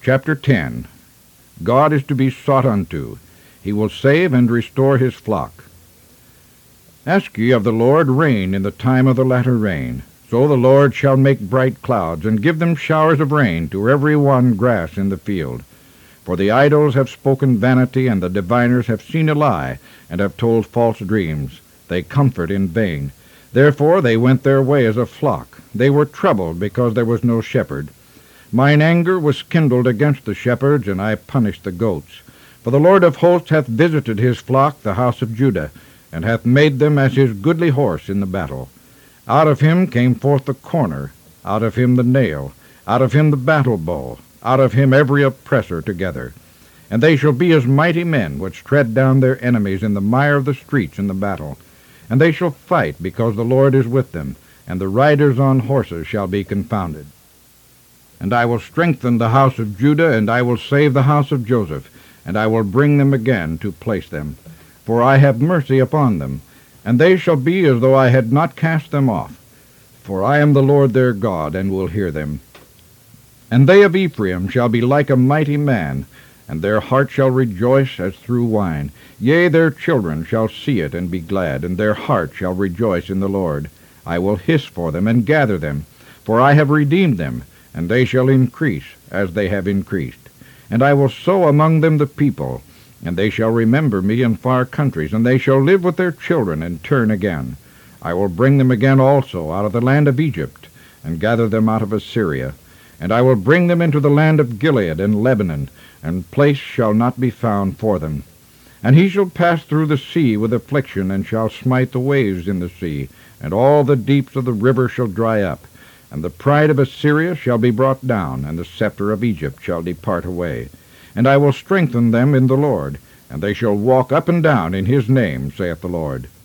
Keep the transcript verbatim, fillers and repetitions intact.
Chapter ten. God is to be sought unto. He will save and restore his flock. Ask ye of the Lord rain in the time of the latter rain. So the Lord shall make bright clouds, and give them showers of rain to every one grass in the field. For the idols have spoken vanity, and the diviners have seen a lie, and have told false dreams. They comfort in vain. Therefore they went their way as a flock. They were troubled, because there was no shepherd. Mine anger was kindled against the shepherds, and I punished the goats. For the Lord of hosts hath visited his flock, the house of Judah, and hath made them as his goodly horse in the battle. Out of him came forth the corner, out of him the nail, out of him the battle bow, out of him every oppressor together. And they shall be as mighty men, which tread down their enemies in the mire of the streets in the battle. And they shall fight, because the Lord is with them, and the riders on horses shall be confounded. And I will strengthen the house of Judah, and I will save the house of Joseph, and I will bring them again to place them. For I have mercy upon them, and they shall be as though I had not cast them off. For I am the Lord their God, and will hear them. And they of Ephraim shall be like a mighty man, and their heart shall rejoice as through wine. Yea, their children shall see it and be glad, and their heart shall rejoice in the Lord. I will hiss for them and gather them, for I have redeemed them, and they shall increase as they have increased. And I will sow among them the people, and they shall remember me in far countries, and they shall live with their children and turn again. I will bring them again also out of the land of Egypt, and gather them out of Assyria. And I will bring them into the land of Gilead and Lebanon, and place shall not be found for them. And he shall pass through the sea with affliction, and shall smite the waves in the sea, and all the deeps of the river shall dry up. And the pride of Assyria shall be brought down, and the scepter of Egypt shall depart away. And I will strengthen them in the Lord, and they shall walk up and down in his name, saith the Lord.